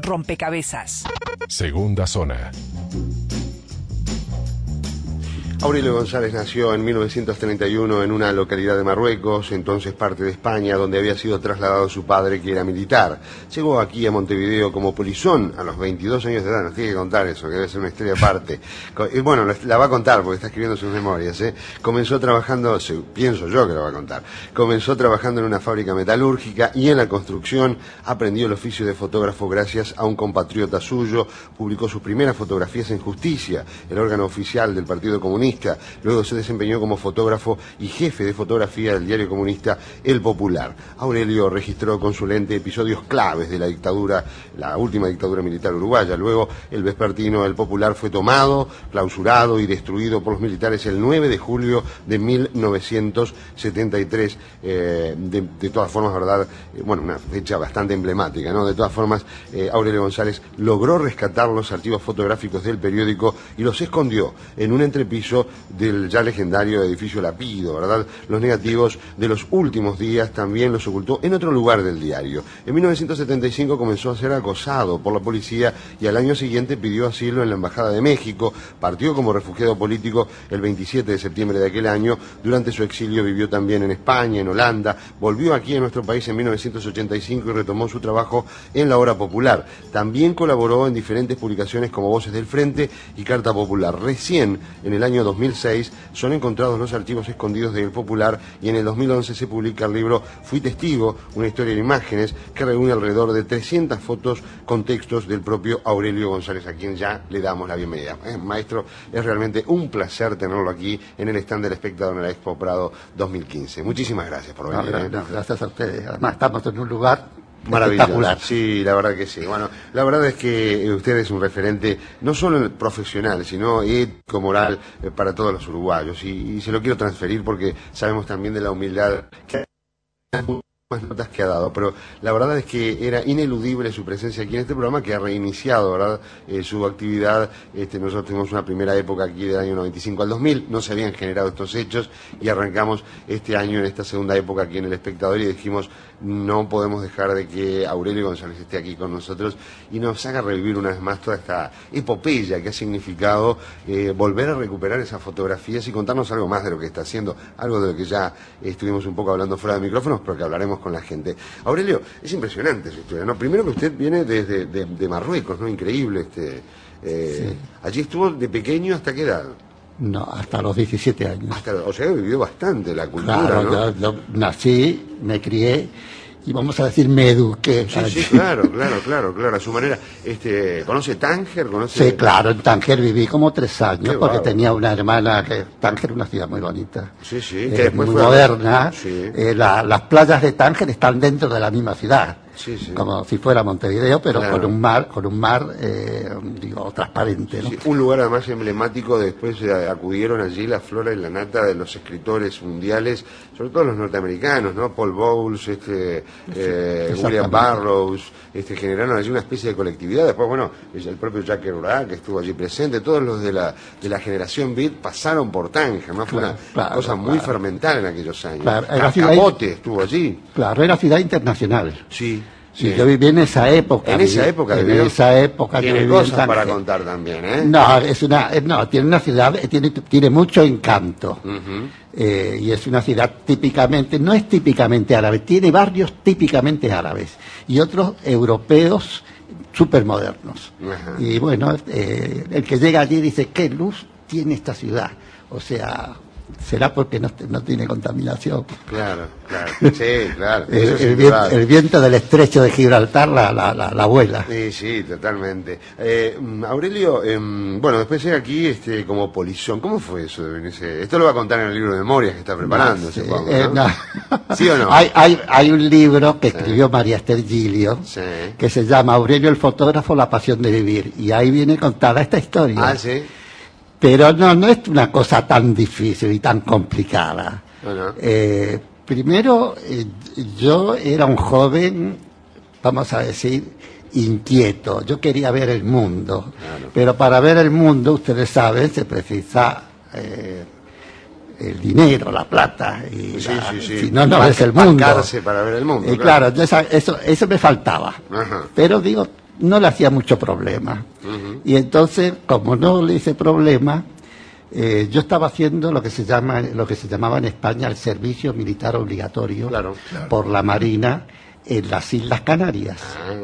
rompecabezas. Segunda zona. Aurelio González nació en 1931 en una localidad de Marruecos, entonces parte de España, donde había sido trasladado su padre, que era militar. Llegó aquí a Montevideo como polizón a los 22 años de edad. Nos tiene que contar eso, que debe ser una historia aparte. Bueno, la va a contar porque está escribiendo sus memorias. Comenzó trabajando, pienso yo que lo va a contar, comenzó trabajando en una fábrica metalúrgica y en la construcción. Aprendió el oficio de fotógrafo gracias a un compatriota suyo. Publicó sus primeras fotografías en Justicia, el órgano oficial del Partido Comunista. Luego se desempeñó como fotógrafo y jefe de fotografía del diario comunista El Popular. Aurelio registró con su lente episodios claves de la dictadura, la última dictadura militar uruguaya. Luego el vespertino El Popular fue tomado, clausurado y destruido por los militares el 9 de julio de 1973. De todas formas, ¿verdad? Bueno, una fecha bastante emblemática, ¿no? De todas formas, Aurelio González logró rescatar los archivos fotográficos del periódico y los escondió en un entrepiso del ya legendario edificio Lapido, ¿verdad? Los negativos de los últimos días también los ocultó en otro lugar del diario. En 1975 comenzó a ser acosado por la policía y al año siguiente pidió asilo en la Embajada de México. Partió como refugiado político el 27 de septiembre de aquel año. Durante su exilio vivió también en España, en Holanda. Volvió aquí a nuestro país en 1985 y retomó su trabajo en la Hora Popular. También colaboró en diferentes publicaciones como Voces del Frente y Carta Popular. Recién, en el año 2006, son encontrados los archivos escondidos de El Popular y en el 2011 se publica el libro Fui Testigo, una historia en imágenes, que reúne alrededor de 300 fotos con textos del propio Aurelio González, a quien ya le damos la bienvenida. Maestro, es realmente un placer tenerlo aquí en el stand del Espectador en la Expo Prado 2015. Muchísimas gracias por venir. Gracias a ustedes. Además, estamos en un lugar maravilloso. Sí, la verdad que sí. Bueno, la verdad es que usted es un referente no solo profesional, sino ético, moral, para todos los uruguayos. Y se lo quiero transferir porque sabemos también de la humildad que más notas que ha dado, pero la verdad es que era ineludible su presencia aquí en este programa, que ha reiniciado, ¿verdad? Su actividad. Nosotros tuvimos una primera época aquí del año 95 al 2000, no se habían generado estos hechos y arrancamos este año en esta segunda época aquí en El Espectador y dijimos, no podemos dejar de que Aurelio González esté aquí con nosotros y nos haga revivir una vez más toda esta epopeya que ha significado volver a recuperar esas fotografías y contarnos algo más de lo que está haciendo, algo de lo que ya estuvimos un poco hablando fuera de micrófonos, pero que hablaremos con la gente. Aurelio, es impresionante su historia, ¿no? Primero que usted viene de Marruecos, ¿no? Increíble. Sí. Allí estuvo de pequeño, ¿hasta qué edad? No, hasta los 17 años. O sea, he vivido bastante la cultura, claro, ¿no? Yo nací, me crié y vamos a decir, me eduqué. Sí, claro, a su manera. ¿Conoce Tánger? Sí, claro, en Tánger viví como 3 años, porque tenía una hermana que Tánger es una ciudad muy bonita. Sí, que después muy moderna. Sí. Las playas de Tánger están dentro de la misma ciudad. Sí. Como si fuera Montevideo, pero claro, con un mar digo, transparente, ¿no? Sí, un lugar además emblemático. Después acudieron allí la flora y la nata de los escritores mundiales, sobre todo los norteamericanos, ¿no? Paul Bowles, William Burroughs, generaron allí una especie de colectividad. Después, bueno, el propio Jacques Kerouac que estuvo allí presente, todos los de la generación Beat pasaron por Tánger, ¿no? Fue una cosa muy fermental en aquellos años. Capote estuvo allí. Claro, era ciudad internacional. Sí. Sí, yo viví en esa época. En esa época tiene cosas para contar también, ¿eh? No, tiene una ciudad, tiene mucho encanto. Y es una ciudad típicamente, no es típicamente árabe, tiene barrios típicamente árabes y otros europeos súper modernos. Y bueno, el que llega allí dice, ¿qué luz tiene esta ciudad? O sea, será porque no tiene contaminación. Claro. Sí, claro. El viento del estrecho de Gibraltar la vuela. Sí, totalmente. Aurelio, bueno, después llega aquí como polizón. ¿Cómo fue eso de venirse? Esto lo va a contar en el libro de memorias que está preparando, supongo, ¿no? ¿Sí o no? Hay un libro que escribió María Esther Gilio, que se llama Aurelio el fotógrafo, la pasión de vivir. Y ahí viene contada esta historia. Ah, sí. Pero no es una cosa tan difícil y tan complicada. Bueno. Primero, yo era un joven, vamos a decir, inquieto. Yo quería ver el mundo. Claro. Pero para ver el mundo, ustedes saben, se precisa el dinero, la plata. Y si no ves el mundo. Para ver el mundo. Claro, eso me faltaba. Ajá. Pero digo, no le hacía mucho problema. Y entonces, como no le hice problema, yo estaba haciendo lo que se llamaba en España el servicio militar obligatorio por la Marina en las Islas Canarias.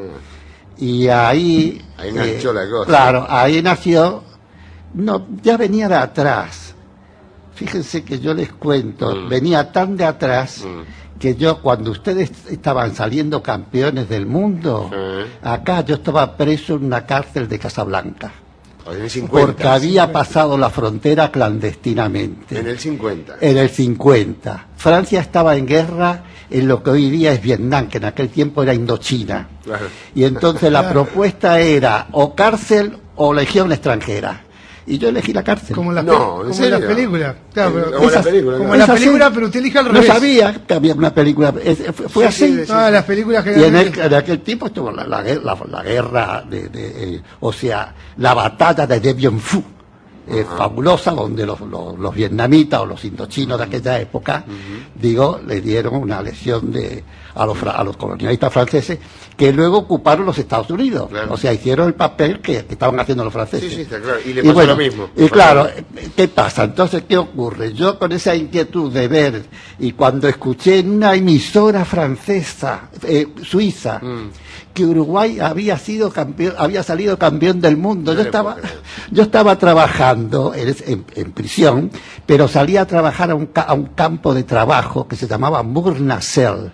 Y ahí nació la cosa. Claro, ahí nació. No, ya venía de atrás. Fíjense que yo les cuento, venía tan de atrás que yo, cuando ustedes estaban saliendo campeones del mundo, acá yo estaba preso en una cárcel de Casablanca. En el 50, porque había pasado la frontera clandestinamente. En el 50. En el 50. Francia estaba en guerra en lo que hoy día es Vietnam, que en aquel tiempo era Indochina. Claro. Y entonces la propuesta era o cárcel o legión extranjera. Y yo elegí la cárcel. Como en las películas. Claro, como en la película, pero usted elige al revés. No sabía que había una película. Fue así. Todas las películas y en aquel tiempo estuvo la guerra, o sea, la batalla de Dien Phu, fabulosa, donde los vietnamitas o los indochinos de aquella época, le dieron una lección a los colonialistas franceses, que luego ocuparon los Estados Unidos. O sea, hicieron el papel que estaban haciendo los franceses. Sí, está claro. Y le pasó lo mismo. Y claro, ¿qué pasa? Entonces, ¿qué ocurre? Yo con esa inquietud de ver, y cuando escuché en una emisora francesa, suiza, que Uruguay había salido campeón del mundo. Yo estaba trabajando en prisión, pero salía a trabajar a un campo de trabajo que se llamaba Bourg-Nacelle.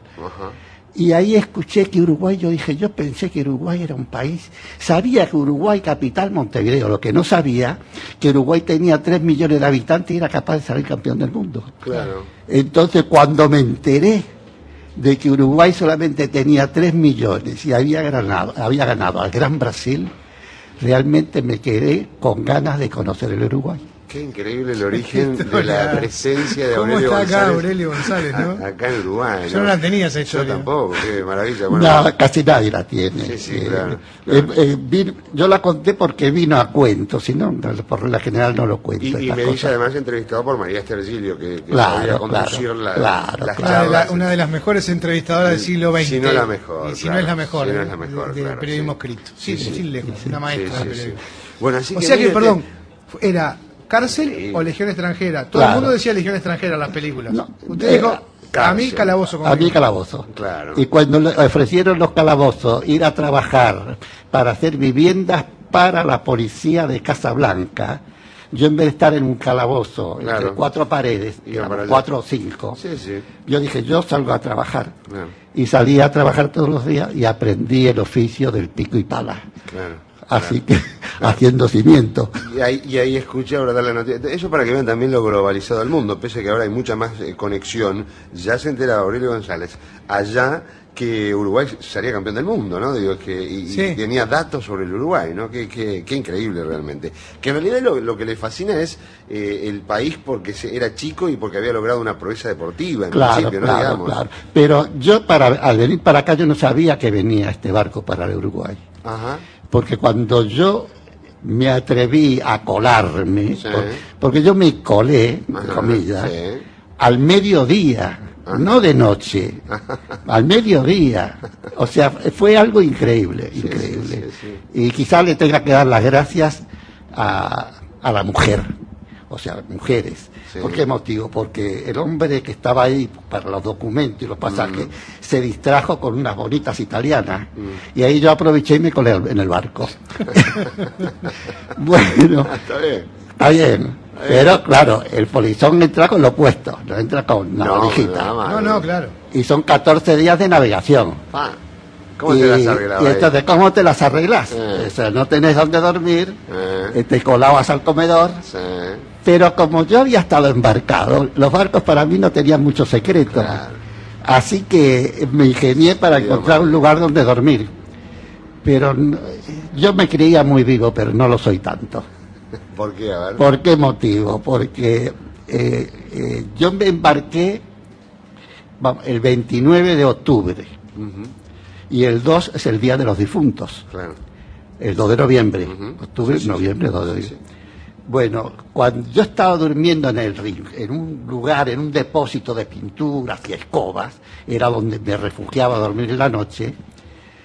Y ahí escuché que Uruguay, yo pensé que Uruguay era un país, sabía que Uruguay, capital Montevideo, lo que no sabía, que Uruguay tenía 3 millones de habitantes y era capaz de salir campeón del mundo. Claro. Entonces, cuando me enteré de que Uruguay solamente tenía 3 millones y había ganado al Gran Brasil, realmente me quedé con ganas de conocer el Uruguay. Qué increíble el origen de la presencia de Aurelio González. ¿Cómo está acá Aurelio González, no? Acá en Uruguay, Yo no la tenía esa historia. Yo tampoco, qué maravilla. Bueno, no, casi nadie la tiene. Sí, claro. Yo la conté porque vino a cuento, si no, por la general no lo cuento. Y me dice además entrevistado por María Esther Gilio, que sabía conducir las charlas. Una de las mejores entrevistadoras del siglo XX. Si no la mejor. Y si no es la mejor. Si no es la mejor. Del periodismo escrito. Sí, sin lejos. Una maestra de periodismo. Bueno, así o sea que, perdón, era cárcel o legión extranjera. Todo el mundo decía legión extranjera en las películas. No, usted dijo, a mí calabozo. A mí calabozo. Claro. Y cuando le ofrecieron los calabozos ir a trabajar para hacer viviendas para la policía de Casablanca, yo en vez de estar en un calabozo entre 4 paredes, 4 o 5, yo dije, yo salgo a trabajar. Y salí a trabajar todos los días y aprendí el oficio del pico y pala. Así que, haciendo cimiento. Y ahí escuché ahora dar la noticia. Eso para que vean también lo globalizado del mundo, pese a que ahora hay mucha más conexión. Ya se entera Aurelio González allá que Uruguay sería campeón del mundo, ¿no? Digo, y tenía datos sobre el Uruguay, ¿no? Qué increíble realmente. Que en realidad lo que le fascina es el país porque era chico y porque había logrado una proeza deportiva en principio, ¿no? Digamos. Claro. Pero yo al venir para acá yo no sabía que venía este barco para el Uruguay. Ajá. Porque cuando yo me atreví a colarme, porque yo me colé, comillas, al mediodía, no de noche, al mediodía. O sea, fue algo increíble. Y quizás le tenga que dar las gracias a la mujer, o sea, mujeres. ¿Por qué motivo? Porque el hombre que estaba ahí para los documentos y los pasajes se distrajo con unas bonitas italianas y ahí yo aproveché y me colé en el barco. Bueno, está bien. Pero claro, el polizón entra con lo opuesto, no entra con la valijita. No, claro. Y son 14 días de navegación. ¿Cómo te las arreglabas? Y entonces, ¿cómo te las arreglas? O sea, no tenés dónde dormir, te colabas al comedor. Pero como yo había estado embarcado, los barcos para mí no tenían mucho secreto. Así que me ingenié para encontrar un lugar donde dormir. Pero yo me creía muy vivo, pero no lo soy tanto. ¿Por qué? A ver. ¿Por qué motivo? Porque yo me embarqué el 29 de octubre. Y el 2 es el Día de los Difuntos. El 2 de noviembre. Octubre, noviembre, 2 de noviembre. Bueno, cuando yo estaba durmiendo en un lugar, en un depósito de pinturas y escobas, era donde me refugiaba a dormir en la noche,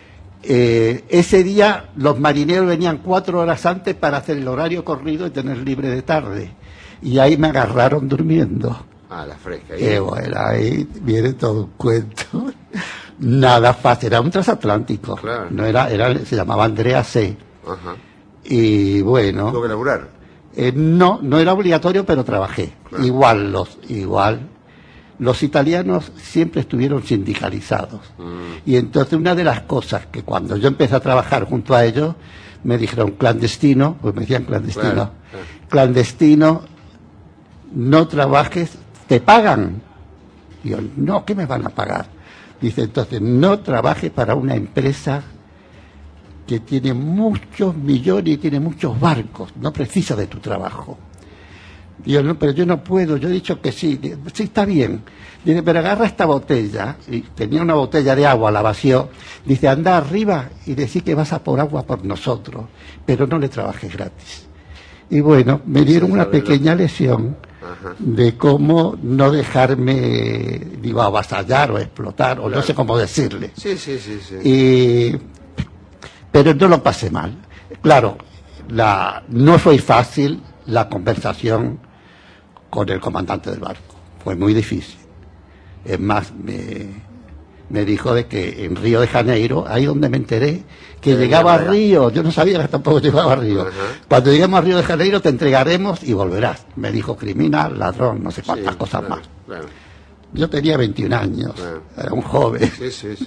ese día los marineros venían 4 horas antes para hacer el horario corrido y tener libre de tarde. Y ahí me agarraron durmiendo. Ah, la fresca. Y bueno, ahí viene todo un cuento. Nada fácil, era un transatlántico. Claro. No se llamaba Andrea C. Ajá. Y bueno. ¿Tuvo que laburar? No era obligatorio, pero trabajé. Claro. Igual. Los italianos siempre estuvieron sindicalizados. Y entonces una de las cosas que cuando yo empecé a trabajar junto a ellos, me dijeron clandestino, pues me decían clandestino. Claro. Clandestino, no trabajes, te pagan. Digo, no, ¿qué me van a pagar? Dice, entonces, no trabajes para una empresa que tiene muchos millones y tiene muchos barcos, no precisa de tu trabajo. Digo, no, pero yo no puedo, yo he dicho que sí. Sí, está bien. Dice, pero agarra esta botella, y tenía una botella de agua, la vació. Dice, anda arriba y decí que vas a por agua por nosotros, pero no le trabajes gratis. Y bueno, me dieron una pequeña lección de cómo no dejarme, digo, avasallar o explotar, o no sé cómo decirle. Sí. Pero no lo pasé mal. Claro, no fue fácil la conversación con el comandante del barco. Fue muy difícil. Es más, me dijo de que en Río de Janeiro, ahí donde me enteré, que llegaba a Río, yo no sabía que tampoco llegaba a Río. Cuando lleguemos a Río de Janeiro te entregaremos y volverás. Me dijo criminal, ladrón, no sé cuántas cosas más. Claro. Yo tenía 21 años, era un joven. Sí.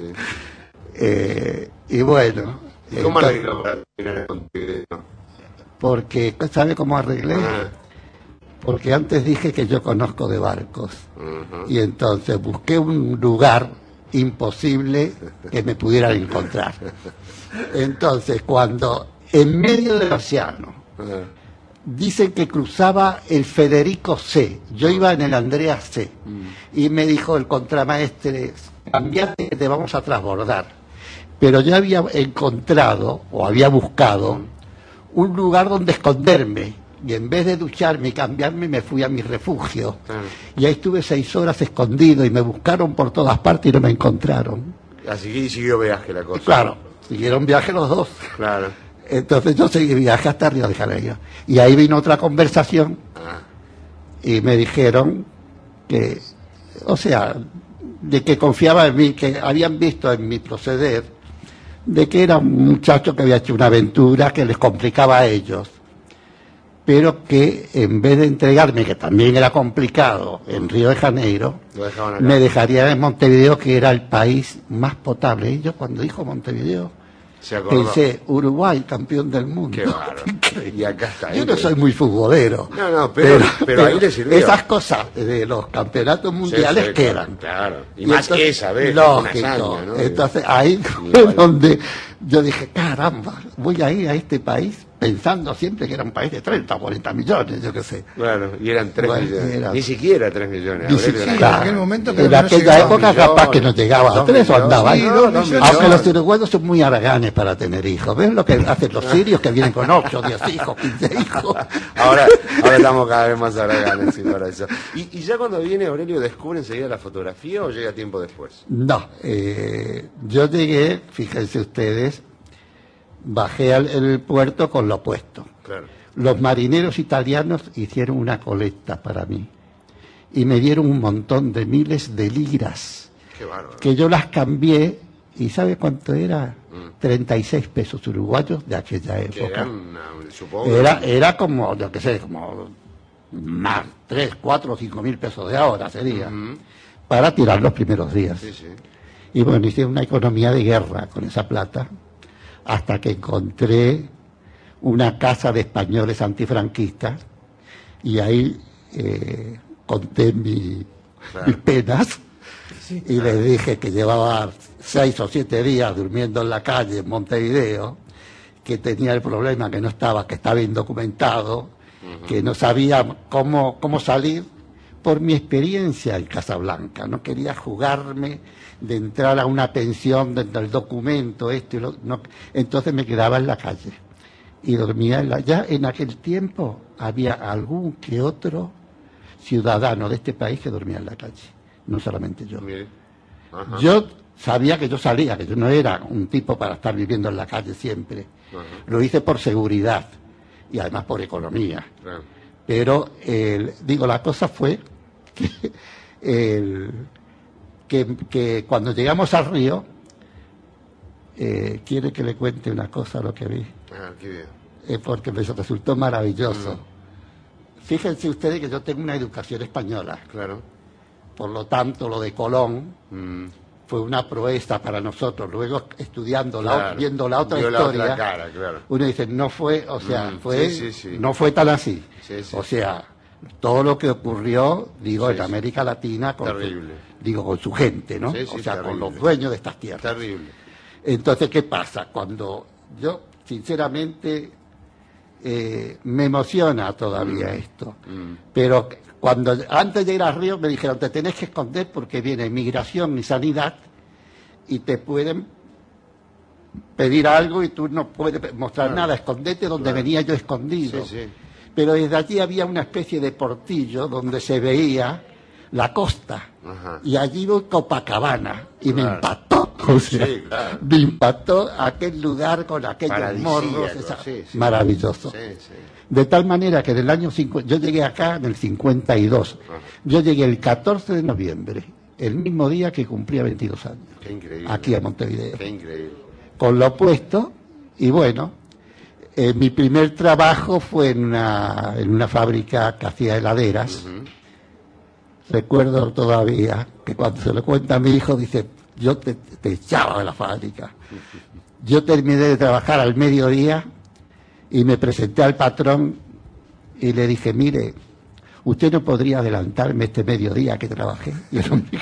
Y bueno. ¿Y cómo arregló para terminar contigo? Porque, ¿sabe cómo arreglé? Porque antes dije que yo conozco de barcos. Y entonces busqué un lugar imposible que me pudieran encontrar. Entonces, cuando en medio del océano dicen que cruzaba el Federico C, yo iba en el Andrea C, y me dijo el contramaestre, cambiate que te vamos a transbordar. Pero yo había encontrado, o había buscado, un lugar donde esconderme, y en vez de ducharme y cambiarme me fui a mi refugio. Y ahí estuve 6 horas escondido y me buscaron por todas partes y no me encontraron. Así que siguió viaje la cosa. Claro, siguieron viaje los dos. Claro. Entonces yo seguí viaje hasta Río de Janeiro. Y ahí vino otra conversación y me dijeron que, o sea, de que confiaba en mí, que habían visto en mi proceder de que era un muchacho que había hecho una aventura que les complicaba a ellos, pero que en vez de entregarme, que también era complicado, en Río de Janeiro, me dejaría en Montevideo, que era el país más potable. Y yo cuando dijo Montevideo, pensé, Uruguay, campeón del mundo. Qué bárbaro. Y acá está. Yo no soy muy futbolero. No, pero ahí le sirvió. Esas cosas de los campeonatos mundiales quedan. Claro. Y más entonces, esa vez. Lógico. Hazaña, ¿no? Entonces ahí fue donde yo dije, caramba, voy a ir a este país pensando siempre que era un país de 30 o 40 millones, yo qué sé. Claro, y eran 3 millones. Ni siquiera 3 millones. En aquel momento en aquella época capaz que no llegaba a 3 o andaba ahí. Aunque los uruguayos son muy haraganes para tener hijos. ¿Ven lo que hacen los sirios que vienen con 8, 10 hijos, 15 hijos? Ahora estamos cada vez más haraganes, sí, para eso. ¿Y ya cuando viene Aurelio descubre enseguida la fotografía o llega tiempo después? No, yo llegué, fíjense ustedes, bajé al puerto con lo opuesto. Claro. Los marineros italianos hicieron una colecta para mí y me dieron un montón de miles de liras. Qué bárbaro. Que yo las cambié y ¿sabe cuánto era? 36 pesos uruguayos de aquella época. Era como, yo qué sé, como más 3, 4 o 5 mil pesos de ahora sería, para tirar los primeros días. Sí, sí. Y bueno, hice una economía de guerra con esa plata, hasta que encontré una casa de españoles antifranquistas y ahí conté mis penas y les dije que llevaba 6 o 7 días durmiendo en la calle en Montevideo, que tenía el problema que estaba indocumentado, que no sabía cómo salir por mi experiencia en Casablanca. No quería jugarme de entrar a una pensión del documento, entonces me quedaba en la calle y dormía ya en aquel tiempo había algún que otro ciudadano de este país que dormía en la calle, no solamente yo. Yo sabía que yo salía, que yo no era un tipo para estar viviendo en la calle siempre. Lo hice por seguridad y además por economía. Pero, digo, la cosa fue que cuando llegamos al río, quiere que le cuente una cosa lo que vi. Qué bien. Porque me resultó maravilloso. Fíjense ustedes que yo tengo una educación española. Claro. Por lo tanto, lo de Colón fue una proeza para nosotros. Luego, estudiando, viendo la otra historia, la otra cara, claro. Uno dice, no fue, o sea, sí. no fue tan así. Sí. O sea, todo lo que ocurrió, digo, en América Latina, con su gente, ¿no? O sea, con los dueños de estas tierras. Terrible. Entonces, ¿qué pasa? Cuando yo, sinceramente, me emociona todavía esto. Pero cuando antes de ir al río me dijeron, te tenés que esconder porque viene migración y sanidad y te pueden pedir algo y tú no puedes mostrar nada, escondete donde venía yo escondido. Pero desde allí había una especie de portillo donde se veía la costa. Y allí voy Copacabana y me impactó. O sea, me impactó aquel lugar con aquellos morros. Maravilloso. De tal manera que en el año 50, yo llegué acá en el 52. Yo llegué el 14 de noviembre, el mismo día que cumplía 22 años. Qué increíble. Aquí a Montevideo. Qué increíble. Con lo opuesto, y bueno, mi primer trabajo fue en una fábrica que hacía heladeras. Recuerdo todavía que cuando se lo cuenta a mi hijo, dice, yo te echaba de la fábrica. Yo terminé de trabajar al mediodía y me presenté al patrón y le dije, mire, ¿usted no podría adelantarme este mediodía que trabajé? Y el hombre,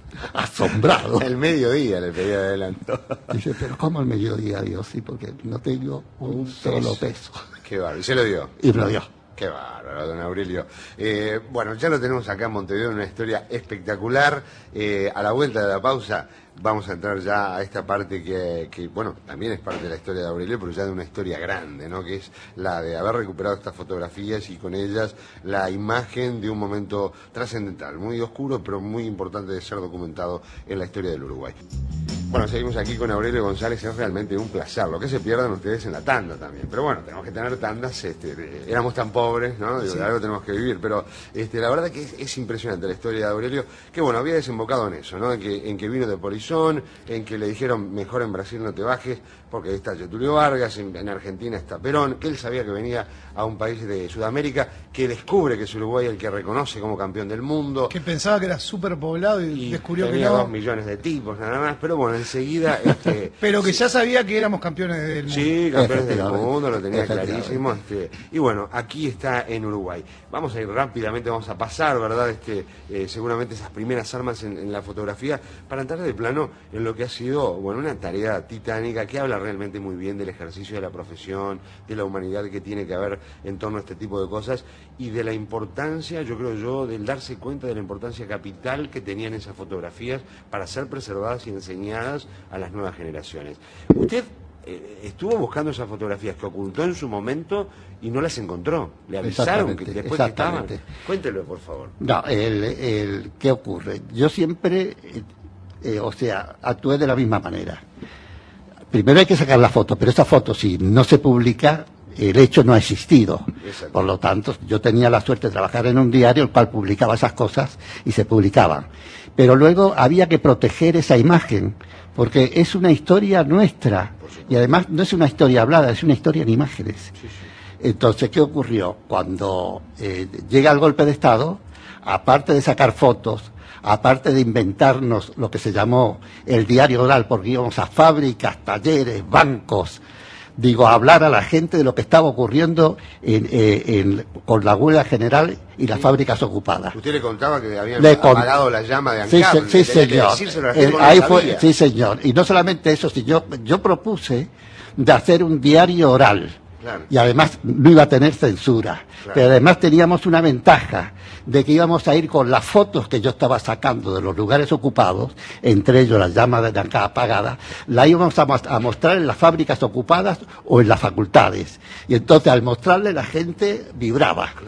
asombrado. El mediodía le pedí adelanto. Dice, pero ¿cómo el mediodía, Dios? Sí, porque no tengo un solo peso. Qué bárbaro. ¿Y se lo dio? Y me lo dio. Qué bárbaro, don Aurelio. Bueno, ya lo tenemos acá en Montevideo, una historia espectacular. A la vuelta de la pausa vamos a entrar ya a esta parte que, bueno, también es parte de la historia de Aurelio, pero ya de una historia grande, ¿no? Que es la de haber recuperado estas fotografías y con ellas la imagen de un momento trascendental, muy oscuro, pero muy importante de ser documentado en la historia del Uruguay. Bueno, seguimos aquí con Aurelio González, es realmente un placer. Lo que se pierdan ustedes en la tanda también. Pero bueno, tenemos que tener tandas, éramos tan pobres, ¿no? Digo, de algo tenemos que vivir, pero la verdad que es impresionante la historia de Aurelio, que bueno, había desembocado en eso, ¿no? En que vino de Polizón, en que le dijeron, mejor en Brasil no te bajes, porque ahí está Getúlio Vargas, en Argentina está Perón, que él sabía que venía a un país de Sudamérica, que descubre que es Uruguay el que reconoce como campeón del mundo. Que pensaba que era súper poblado y descubrió que tenía no. 2 millones de tipos, nada más, pero bueno, enseguida... Pero que ya sabía que éramos campeones del mundo. Sí, campeones del mundo, lo tenía clarísimo. Y bueno, aquí está en Uruguay. Vamos a ir rápidamente, vamos a pasar, ¿verdad? Seguramente esas primeras armas en la fotografía, para entrar de plano en lo que ha sido, bueno, una tarea titánica que habla realmente muy bien del ejercicio de la profesión, de la humanidad que tiene que haber en torno a este tipo de cosas y de la importancia, yo creo del darse cuenta de la importancia capital que tenían esas fotografías para ser preservadas y enseñadas a las nuevas generaciones. Usted estuvo buscando esas fotografías que ocultó en su momento y no las encontró. Le avisaron que después que estaban. Cuéntelo, por favor. No, ¿qué ocurre? Yo siempre, actué de la misma manera. Primero hay que sacar la foto, pero esa foto, si no se publica, el hecho no ha existido. Por lo tanto, yo tenía la suerte de trabajar en un diario el cual publicaba esas cosas y se publicaban. Pero luego había que proteger esa imagen, porque es una historia nuestra. Y además no es una historia hablada, es una historia en imágenes. Entonces, ¿qué ocurrió? Cuando llega el golpe de Estado, aparte de sacar fotos, aparte de inventarnos lo que se llamó el diario oral, porque íbamos a fábricas, talleres, bancos, a hablar a la gente de lo que estaba ocurriendo con la huelga general y las fábricas ocupadas. Usted le contaba que habían apagado la llama de ANCAP. Sí, señor. Sí, señor. Y no solamente eso, sino yo propuse de hacer un diario oral. Claro. Y además no iba a tener censura. Claro. Pero además teníamos una ventaja de que íbamos a ir con las fotos que yo estaba sacando de los lugares ocupados, entre ellos las llamas de acá apagadas, la íbamos a mostrar en las fábricas ocupadas o en las facultades. Y entonces al mostrarle la gente vibraba. Claro.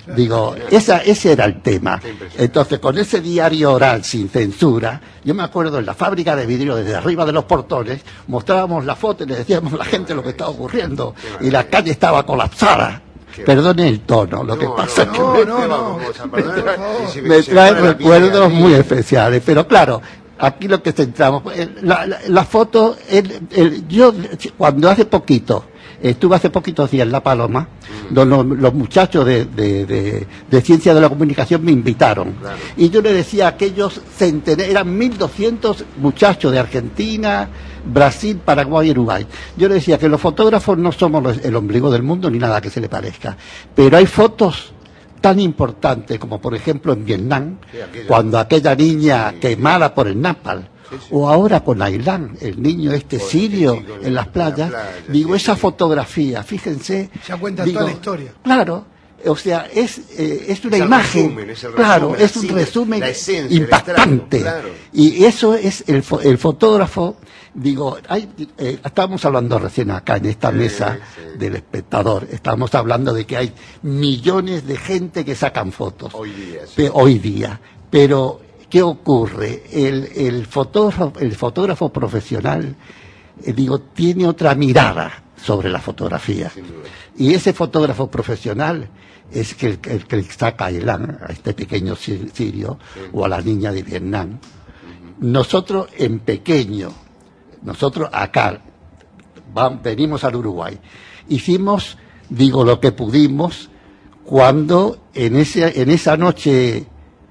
Digo, ese era el tema. Entonces, con ese diario oral sin censura, yo me acuerdo en la fábrica de vidrio, desde arriba de los portones, mostrábamos la foto y le decíamos a la gente lo que estaba ocurriendo. Y la calle estaba colapsada. Perdone el tono, lo que pasa es que me trae recuerdos muy especiales. Pero claro, aquí lo que centramos, la foto, yo cuando estuve hace poquitos días en La Paloma, los muchachos de Ciencia de la Comunicación me invitaron. Claro. Y yo le decía a aquellos eran 1.200 muchachos de Argentina, Brasil, Paraguay y Uruguay. Yo le decía que los fotógrafos no somos el ombligo del mundo ni nada que se le parezca, pero hay fotos tan importantes como por ejemplo en Vietnam, cuando aquella niña quemada por el napalm, o ahora con Ailán, el niño sirio en las playas, digo, esa fotografía, fíjense, ya cuenta toda la historia. Claro, o sea, es una imagen, claro, es un resumen impactante, claro. Y eso es el fotógrafo. Digo, estábamos hablando recién acá en esta mesa del espectador, estábamos hablando de que hay millones de gente que sacan fotos hoy día, pero ¿qué ocurre? El fotógrafo profesional, tiene otra mirada sobre la fotografía, y ese fotógrafo profesional es el que saca a Ailán, a este pequeño sirio, o a la niña de Vietnam. Nosotros en pequeño, nosotros acá venimos al Uruguay, hicimos, lo que pudimos, cuando en esa noche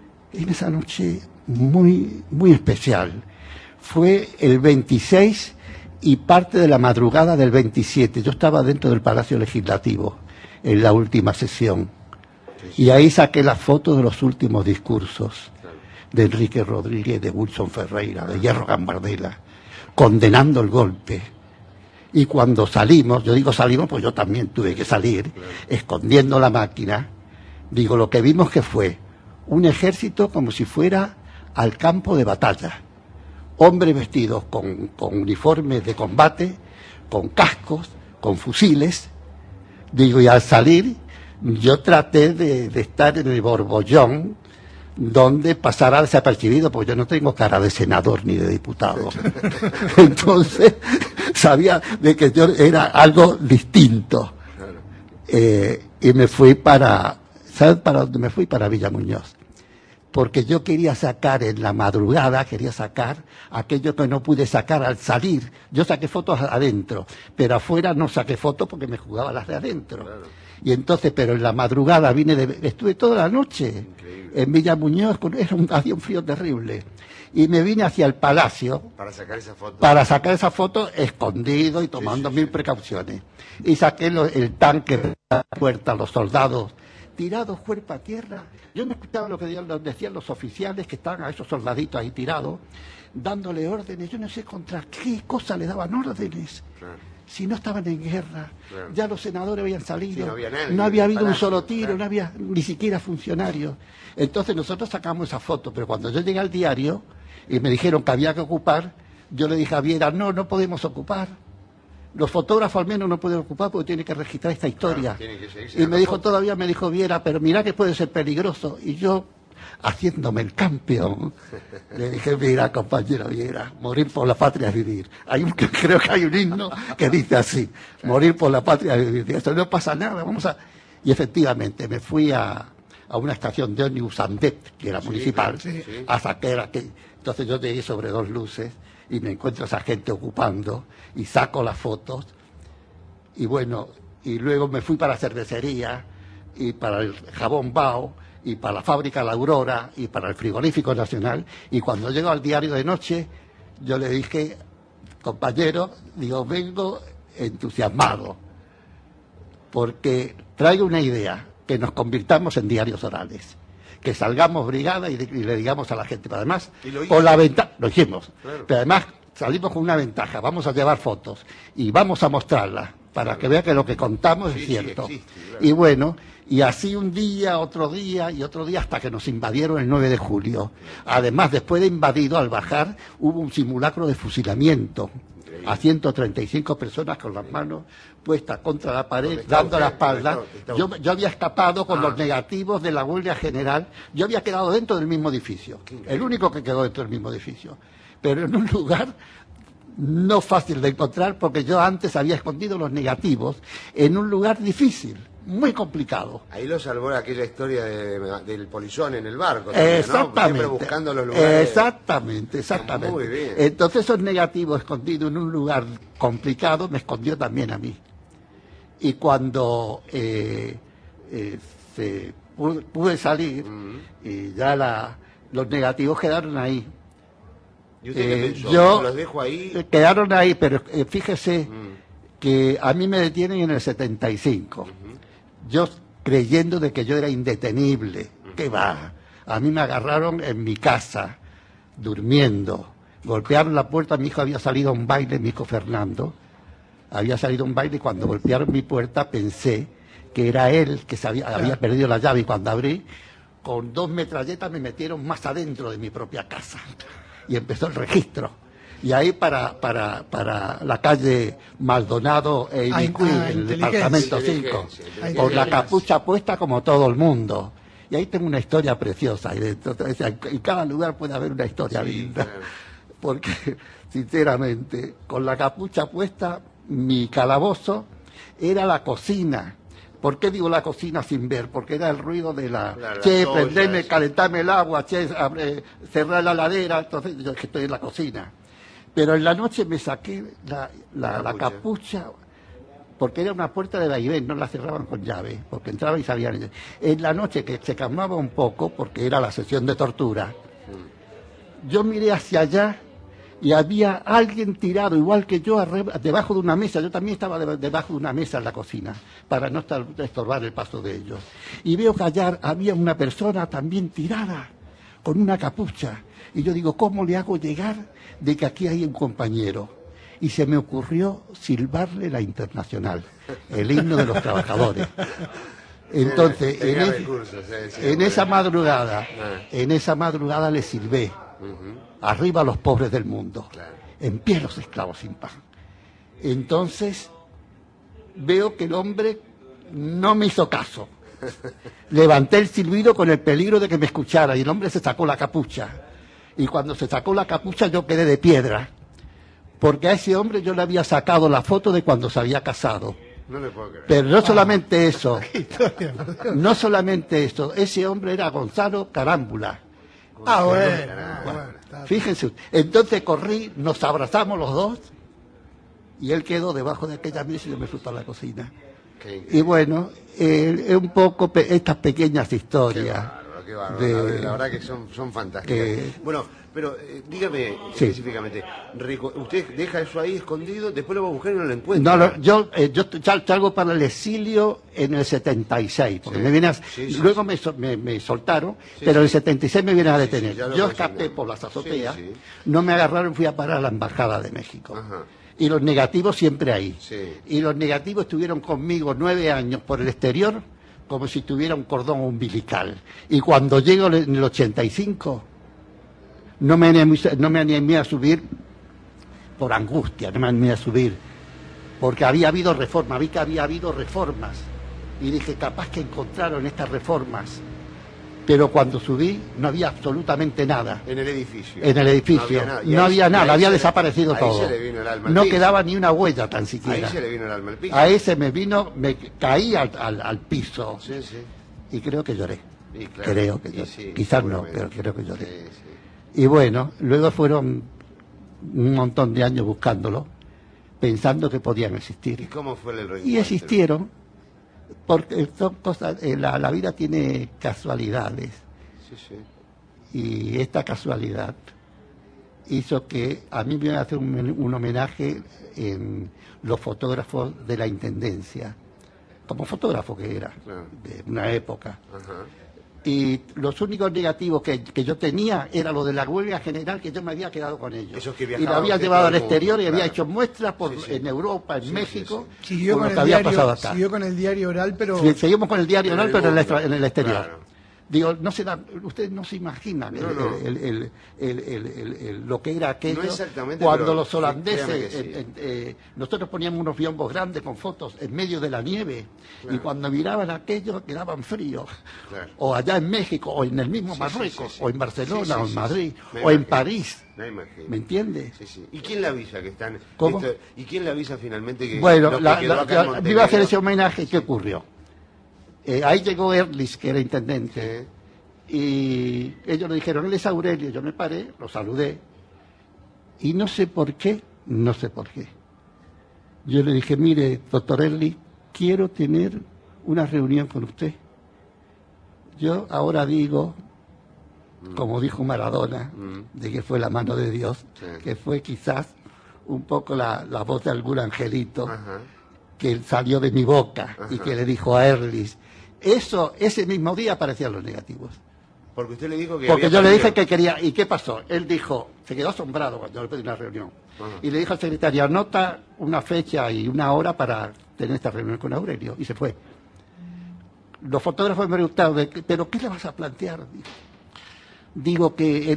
muy, muy especial, fue el 26 y parte de la madrugada del 27, yo estaba dentro del Palacio Legislativo en la última sesión, y ahí saqué las fotos de los últimos discursos de Enrique Rodríguez, de Wilson Ferreira, de Hierro Gambardella, condenando el golpe. Y cuando salimos, yo digo salimos pues yo también tuve que salir, escondiendo la máquina, lo que vimos que fue un ejército como si fuera al campo de batalla, hombres vestidos con uniformes de combate, con cascos, con fusiles, y al salir yo traté de estar en el borbollón donde pasara desapercibido, porque yo no tengo cara de senador ni de diputado. Entonces sabía de que yo era algo distinto. Y me fui ¿sabes para dónde me fui? Para Villa Muñoz. Porque yo quería sacar en la madrugada, aquello que no pude sacar al salir. Yo saqué fotos adentro, pero afuera no saqué fotos porque me jugaba las de adentro. Claro. Y entonces, pero en la madrugada estuve toda la noche en Villa Muñoz, hacía un frío terrible. Y me vine hacia el palacio para sacar esa foto escondido y tomando mil precauciones. Y saqué el tanque, la puerta, los soldados tirados cuerpo a tierra. Yo no escuchaba lo que decían los oficiales que estaban a esos soldaditos ahí tirados, dándole órdenes. Yo no sé contra qué cosa le daban órdenes. Claro. Si no estaban en guerra, claro. Ya los senadores habían salido, no había habido un solo tiro, claro. No había ni siquiera funcionarios. Entonces nosotros sacamos esa foto, pero cuando yo llegué al diario y me dijeron que había que ocupar, yo le dije a Viera, no podemos ocupar. Los fotógrafos al menos no pueden ocupar porque tienen que registrar esta historia. Claro, y me dijo Viera, pero mira que puede ser peligroso. Y yo, haciéndome el campeón, le dije, mira, compañero Viera, morir por la patria es vivir. Creo que hay un himno que dice así, morir por la patria es vivir. Esto no pasa nada, Y efectivamente me fui a una estación de ómnibus Andet, que era municipal, a sacar entonces yo llegué sobre 2 luces y me encuentro a esa gente ocupando y saco las fotos y luego me fui para la cervecería y para el jabón Bao y para la fábrica La Aurora y para el frigorífico nacional, y cuando llego al diario de noche yo le dije, compañero, vengo entusiasmado porque traigo una idea, que nos convirtamos en diarios orales, que salgamos brigada y le digamos a la gente, pero además con la ventaja, lo hicimos, claro. Pero además salimos con una ventaja, vamos a llevar fotos y vamos a mostrarlas para que vea que lo que contamos es cierto. Existe, claro. Y así un día, otro día y otro día, hasta que nos invadieron el 9 de julio. Además, después de invadido, al bajar, hubo un simulacro de fusilamiento. Increíble. a 135 personas con las manos puestas contra la pared, ¿Dónde está dando la usted? espalda. ¿Dónde está usted? Yo había escapado con Ah. los negativos de la huelga general. Yo había quedado dentro del mismo edificio, el único que quedó dentro del mismo edificio, pero en un lugar no fácil de encontrar, porque yo antes había escondido los negativos en un lugar difícil, muy complicado. Ahí lo salvó aquella historia del polizón en el barco. También, ¿no? Exactamente. Siempre buscando los lugares. Exactamente. Muy bien. Entonces esos negativos escondidos en un lugar complicado me escondió también a mí. Y cuando pude salir, y ya los negativos quedaron ahí. ¿Y usted qué pensó? Yo ¿Los dejo ahí? quedaron ahí, pero fíjese que a mí me detienen en el 75. Yo creyendo de que yo era indetenible. ¿Qué va? A mí me agarraron en mi casa, durmiendo. Golpearon la puerta, mi hijo había salido a un baile, mi hijo Fernando. Había salido a un baile y cuando golpearon mi puerta pensé que era él que había perdido la llave, y cuando abrí, con 2 metralletas me metieron más adentro de mi propia casa. Y empezó el registro. Y ahí para la calle Maldonado e Ibicuí, en el departamento 5, con la capucha puesta como todo el mundo. Y ahí tengo una historia preciosa. Y en cada lugar puede haber una historia linda. Claro. Porque, sinceramente, con la capucha puesta, mi calabozo era la cocina. ¿Por qué digo la cocina sin ver? Porque era el ruido de Claro, che, las prendeme, ollas. calentame el agua, che, cerrar la ladera. Entonces yo estoy en la cocina. Pero en la noche me saqué la capucha, porque era una puerta de vaivén, no la cerraban con llave, porque entraba y salían. En la noche, que se calmaba un poco, porque era la sesión de tortura, yo miré hacia allá y había alguien tirado, igual que yo, debajo de una mesa. Yo también estaba debajo de una mesa en la cocina, para no estorbar el paso de ellos. Y veo que allá había una persona también tirada, con una capucha. Y yo digo, ¿cómo le hago llegar de que aquí hay un compañero? Y se me ocurrió silbarle la Internacional, el himno de los trabajadores. Entonces, Tenía recursos, en esa madrugada le silbé, arriba los pobres del mundo, Claro. en pie los esclavos sin pan. Entonces, veo que el hombre no me hizo caso. Levanté el silbido con el peligro de que me escuchara, y el hombre se sacó la capucha. Y cuando se sacó la capucha yo quedé de piedra, porque a ese hombre yo le había sacado la foto de cuando se había casado. No le puedo creer. Pero no solamente eso, no solamente eso, ese hombre era Gonzalo Carámbula. Bueno, está bien. Fíjense, entonces corrí, nos abrazamos los dos, y él quedó debajo de aquella mesa y yo me fui para la cocina. Qué increíble. Y bueno, es un poco estas pequeñas historias. Qué bárbaro. de- La verdad que son fantásticas. que- Bueno, pero dígame Sí. específicamente, usted deja eso ahí escondido, después lo va a buscar y no lo encuentra. No, yo salgo para el exilio en el 76, porque Sí. me viene Sí, luego sí. me soltaron, Sí, pero en el sí. 76 me vienen a Sí, detener. sí, ya lo Yo consignaron. escapé por las azoteas, Sí, sí. no me agarraron, fui a parar a la Embajada de México. Ajá. Y los negativos siempre ahí. Sí. Y los negativos estuvieron conmigo 9 años por el exterior, como si tuviera un cordón umbilical. Y cuando llego en el 85, no me animé a subir por angustia, no me animé a subir, porque había habido reformas, vi que había habido reformas, y dije, capaz que encontraron estas reformas, pero cuando subí no había absolutamente nada. En el edificio. En el edificio Y no ahí- había y nada, ahí había se le- desaparecido ahí todo. se le vino el alma al No piso. quedaba ni una huella tan Ahí siquiera. se le vino el alma al piso. A ese me vino, me caí al piso Sí, sí. y creo que lloré. Y claro, Creo que y lloré. sí, Quizás no, seguramente. pero creo que lloré. Sí, sí. Y bueno, luego fueron un montón de años buscándolo, pensando que podían ¿Y existir. cómo fue el reencuentro? Y existieron, porque son cosas, la vida tiene casualidades, Sí, sí. y esta casualidad hizo que a mí me iban a hacer un homenaje en los fotógrafos de la Intendencia, como fotógrafo que era, Claro. de una época. Ajá. Y los únicos negativos que yo tenía era lo de la huelga general, que yo me había quedado con ellos. Esos que y lo viajaban había usted llevado por al el mundo, exterior y había claro. hecho muestras Sí, sí. en Europa, en Sí, México, sí, Siguió con con lo el que había diario, pasado acá. siguió con el diario oral, pero Sí, seguimos con el diario En oral, el pero mundo, en el exterior. claro. Digo, no se da, ustedes no se imaginan lo que era aquello. No exactamente, cuando pero los holandeses, sí. Nosotros poníamos unos biombos grandes con fotos en medio de la nieve, Claro. y cuando miraban aquello quedaban fríos. Claro. O allá en México, o en el mismo Sí, Marruecos, sí. o en Barcelona, Sí, o en Madrid, Me o en imagino. París. Me imagino. ¿Me entiende? Sí, sí. ¿Y quién le avisa que están? ¿Cómo? ¿Y quién le avisa finalmente que Bueno, lo que quedó acá en me iba a hacer Montenegro? ese homenaje. ¿Qué ocurrió? Ahí llegó Ehrlich, que era intendente, y ellos le dijeron, él es Aurelio. Yo me paré, lo saludé, y no sé por qué. Yo le dije, mire, doctor Ehrlich, quiero tener una reunión con usted. Yo ahora digo, como dijo Maradona, de que fue la mano de Dios, que fue quizás un poco la voz de algún angelito, Ajá. que salió de mi boca y que le dijo a Ehrlich. Eso, ese mismo día aparecían los negativos. Porque usted le dijo que Porque había yo le dije perdido. que quería. ¿Y qué pasó? Él dijo, se quedó asombrado cuando le pedí una reunión. Ajá. Y le dijo al secretario, anota una fecha y una hora para tener esta reunión con Aurelio. Y se fue. Los fotógrafos me preguntaron, ¿pero qué le vas a plantear? Digo que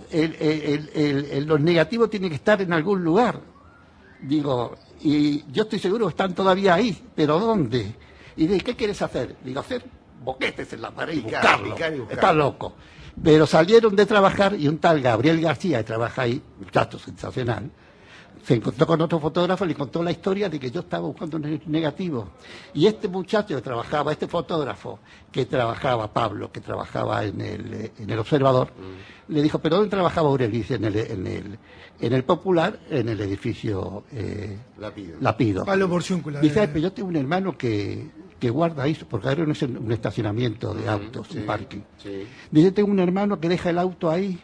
los negativos tienen que estar en algún lugar. Digo, y yo estoy seguro que están todavía ahí, pero ¿dónde? Y dice, ¿qué quieres hacer? Digo, hacer boquetes en la pared y buscarlo. Picar. Está loco. Pero salieron de trabajar y un tal Gabriel García, que trabaja ahí, muchacho sensacional, se encontró con otro fotógrafo y le contó la historia de que yo estaba buscando un negativo. Y este muchacho que trabajaba, este fotógrafo que trabajaba, Pablo, que trabajaba en el Observador, le dijo, ¿pero dónde trabajaba Aurelio? Dice, en el Popular, en el edificio Lapido. Pablo Porciúncula. Dice, pero yo tengo un hermano que guarda eso, porque ahora no es un estacionamiento de autos, un parking. Sí. Dice, tengo un hermano que deja el auto ahí.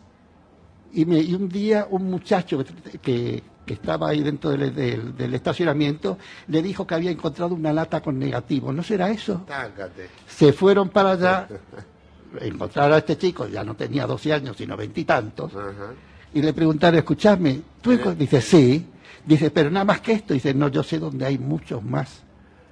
Y un día un muchacho que estaba ahí dentro del estacionamiento le dijo que había encontrado una lata con negativo. ¿No será eso? Tácate. Se fueron para allá, encontraron a este chico, ya no tenía 12 años, sino 20 y tantos, Ajá. y le preguntaron, escuchadme, ¿tú dice, sí. Dice, pero nada más que esto. Dice, no, yo sé dónde hay muchos más.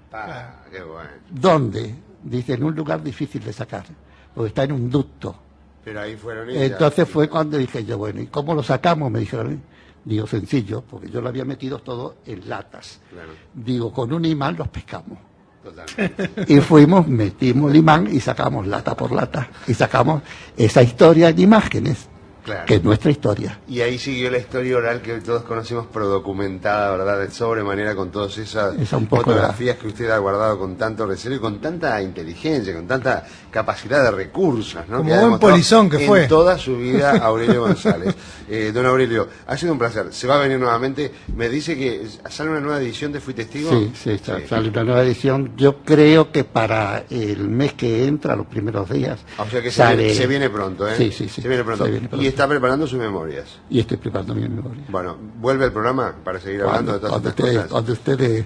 Qué bueno. ¿Dónde? Dice, en un lugar difícil de sacar, porque está en un ducto. Pero ahí fueron ellos. Entonces fue cuando dije yo, bueno, ¿y cómo lo sacamos? Me dijeron. Digo, sencillo, porque yo lo había metido todo en latas. Claro. Digo, con un imán los pescamos. Totalmente. Y fuimos, metimos el imán y sacamos lata por lata. Y sacamos esa historia en imágenes, Claro. que es nuestra historia. Y ahí siguió la historia oral que todos conocemos, pero documentada, ¿verdad? De sobremanera, con todas esas Esa un poco fotografías que usted ha guardado con tanto recelo y con tanta inteligencia, con tanta capacidad de recursos, ¿no? Como Que ha buen demostrado polizón que fue. en toda su vida Aurelio González. Don Aurelio, ha sido un placer. Se va a venir nuevamente. Me dice que sale una nueva edición de Fui Testigo. Sí, sale una nueva edición. Yo creo que para el mes que entra, los primeros días. O sea que sale... se viene pronto, ¿eh? Sí. Se viene pronto. Se viene pronto. Y está preparando sus memorias. Y estoy preparando mi memoria. Bueno, vuelve al programa para seguir hablando de todas estas cosas. Cuando ustedes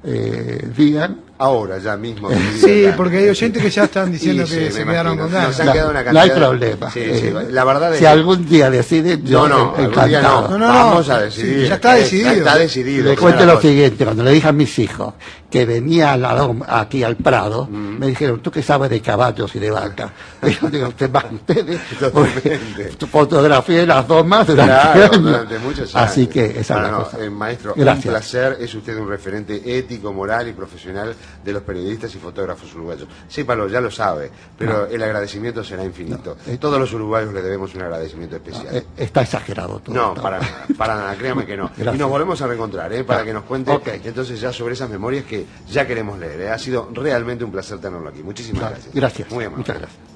digan. Ahora, ya mismo. Sí, porque hay oyentes que ya están diciendo Y que sí, se me quedaron imagino. con ganas. Nos han quedado una No cantidad hay de- problema. Sí, la verdad es si que- algún día deciden, yo algún día encantado. no. No, Vamos a decidir. sí, ya está decidido. Está decidido. Le Claro. cuento lo siguiente, cuando le dije a mis hijos que venía a aquí al Prado, me dijeron, ¿tú qué sabes de caballos y de vaca? Y yo digo, ustedes, porque Totalmente. fotografié las dos más durante Claro, años. durante muchos años. Así que esa es la cosa. Maestro, Gracias. un placer. Es usted un referente ético, moral y profesional de los periodistas y fotógrafos uruguayos. Sépalo, ya lo sabe, pero el agradecimiento será infinito. Todos los uruguayos le debemos un agradecimiento especial. Está exagerado todo. No, para nada, créame que no. Gracias. Y nos volvemos a reencontrar, para que nos cuente Ok. entonces ya sobre esas memorias que ya queremos leer. Ha sido realmente un placer tenerlo aquí. Muchísimas gracias. Gracias. Muy amable. Muchas gracias.